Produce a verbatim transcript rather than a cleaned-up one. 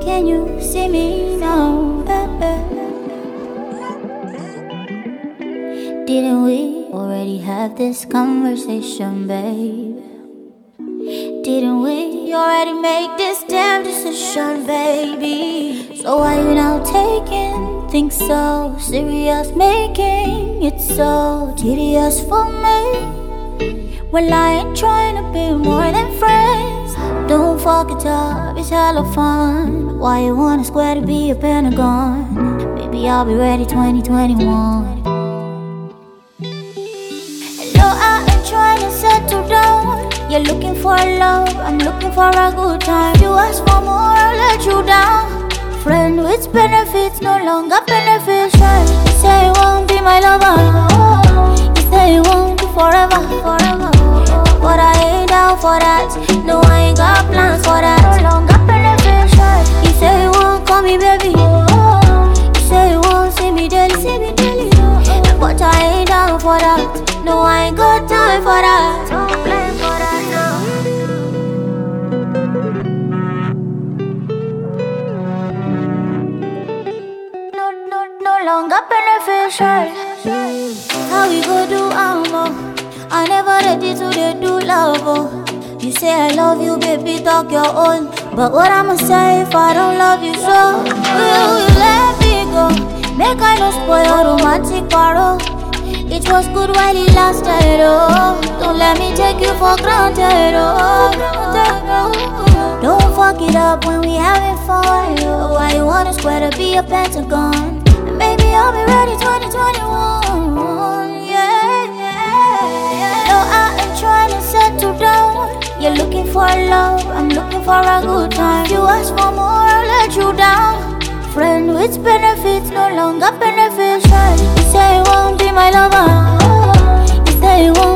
Can you see me now? Didn't we already have this conversation, babe? Didn't we already make this damn decision, baby? So why you now taking things so serious, making it so tedious for me? Well, I ain't trying to be more than friends. Don't fuck it up, it's hella fun. Why you wanna square to be a pentagon? Maybe I'll be ready twenty twenty-one. No, I ain't trying to settle down. You're looking for love, I'm looking for a good time. You ask for more, I'll let you down. Friend with benefits, no longer beneficial. You say you won't be my lover. You say you won't be forever, forever. But I ain't down for that. No, I ain't got plans for that. No longer beneficial. You say you won't call me baby. You say you won't see me daily, see me daily. But I ain't down for that. No, I ain't got time for that. Don't blame for that now. No, no, no longer beneficial. How we go do ammo? I never ready to dey do love, oh. You say I love you, baby, talk your own. But what I'ma say if I don't love you so? Will you let me go? Make I no spoil your romantic parole. It was good while it lasted, oh. Don't let me take you for granted, oh. Don't fuck it up when we having fun, oh. Why you wanna square to be a pentagon? And maybe I'll be ready twenty twenty-one, yeah, yeah. No, I ain't trying to settle down. You're looking for love, I'm looking for a good time. You ask for more, I'll let you down. Friend with benefits, no longer beneficial. You say you won't be my lover. You say you won't